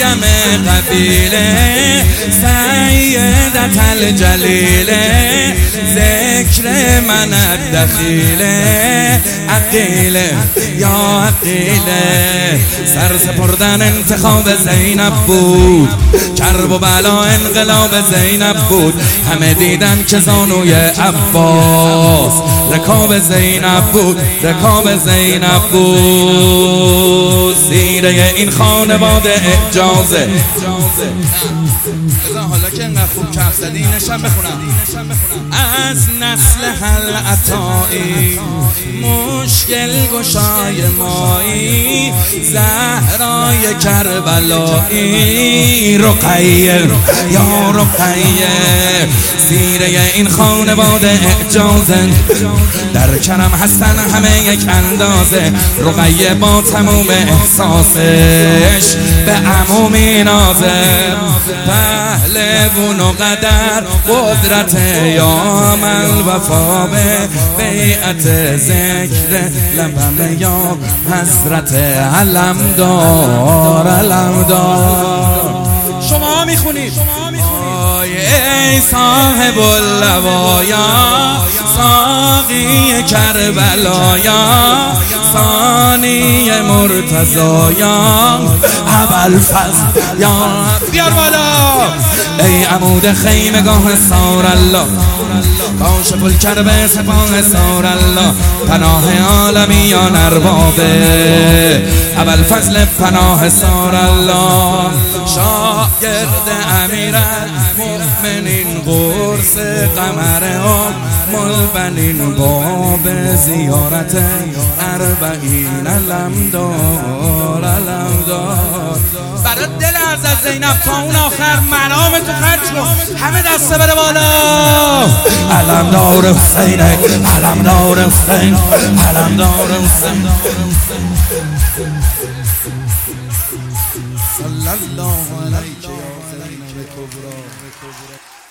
مریم قبیله سیدت الجلیله ذکر من الدخیله عقیله یا عقیله سر سپردن انتخاب زینب بود کرب و بلا انقلاب زینب بود همه دیدن که زانوی عباس رکاب زینب بود رکاب زینب بود سیره این خانواده اعجازه حالا که انقدر خوب کف زدی اینشم بخونم از نسل حل عطایی مشکل گشای مایی زهرای کربلایی رقیه یا رقیه سیره این خانواده اعجازه در کرم هستن همه یک اندازه رقیه با تموم احساسش به عمومی نازه پهلوون و قدر قدرت یا من وفا به بیعت ذکر لبم یا حضرت علمدار علمدار شما میخونید ای صاحب اللوایا ساقی کربلایا ثانی مرتضایا ابوالفضل یا بیار بالا ای عمود خیمگاه سار الله کاشف الکرب سپاه سار الله پناه عالمیان اربابه ابوالفضل پناه سار الله شاگرد امیرالمؤمنین قرص قمر البنین باب زیارت اربعین علمدار علمدار برای دل حضرت زینب تا اون آخر منام تو خرج کن همه دسته بره بالا علمدار حسین علمدار حسین علمدار حسین صلی الله علیک یا زینب کبرا